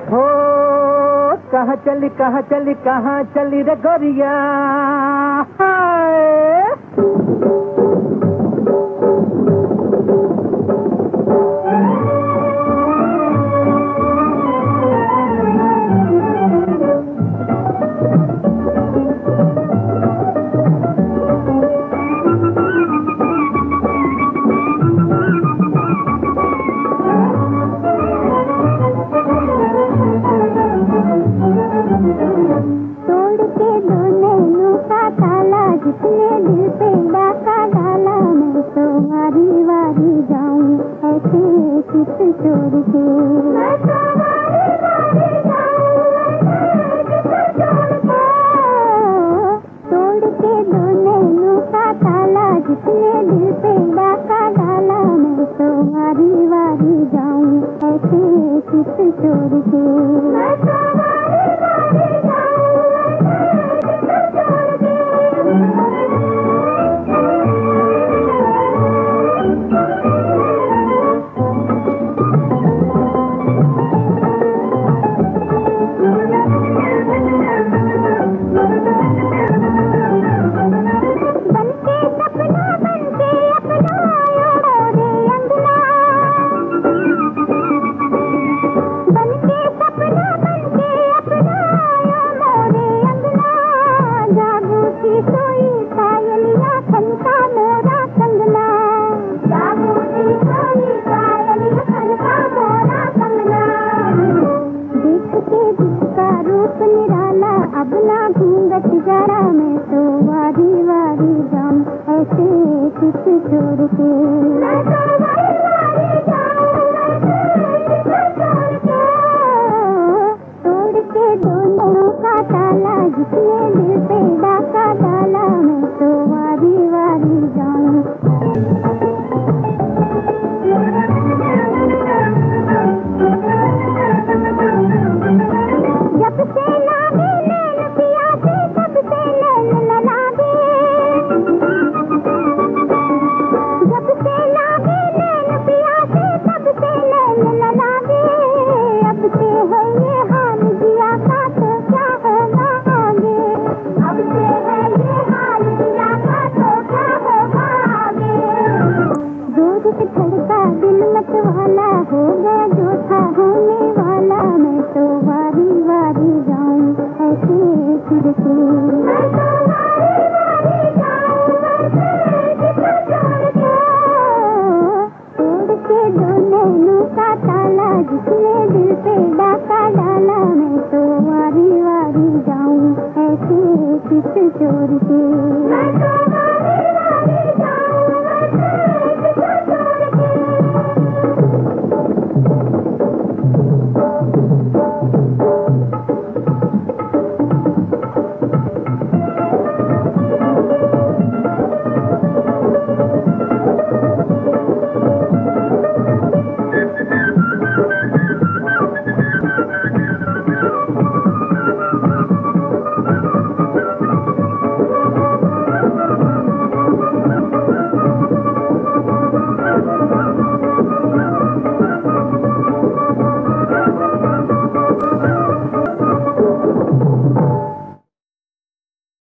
हो कहाँ चली रे गोरिया हाय। जिसने दिल पे डाका डाला मैं तो वारी वारी जाऊं ऐसे चित छोड़ के। मैं तो वारी वारी जाऊं ऐसे चित छोड़ के। तोड़ के दो नैनों का ताला जिसने दिल पे डाका डाला मैं तो वारी वारी जाऊं ऐसे चित छोड़ के। मैं तो वारी वारी जाऊं ऐसे चित छोड़ के। अब ना घूंघट जरा मैं तो वारी वारी जाऊं ऐसे चित छोड़ के। मैं तो वारी वारी जाऊं ऐसे चित छोड़ के। तोड़ के दोनों का ताला जिसने दिल पे डाका डाला मैं तो वारी वारी जाऊं। जब से लागे नैन पिया से तब से नैन ललागे। जब से लागे नैन पिया से तब से नैन ललागे। अब से है ये हाल जिया का तो क्या होगा आगे। अब से है ये हाल जिया का तो क्या होगा आगे। जोर से धड़का दिल मत वाला हो गया जो था होने वाला मैं तो वारी वारी जाऊं ऐसे फिर के। मैं तो वारी वारी जाऊं ऐसे चित छोड़ के। तोड़ के दो नैनों का ताला जिसने दिल पे डाका डाला मैं तो वारी वारी जाऊं ऐसे चित छोड़ के।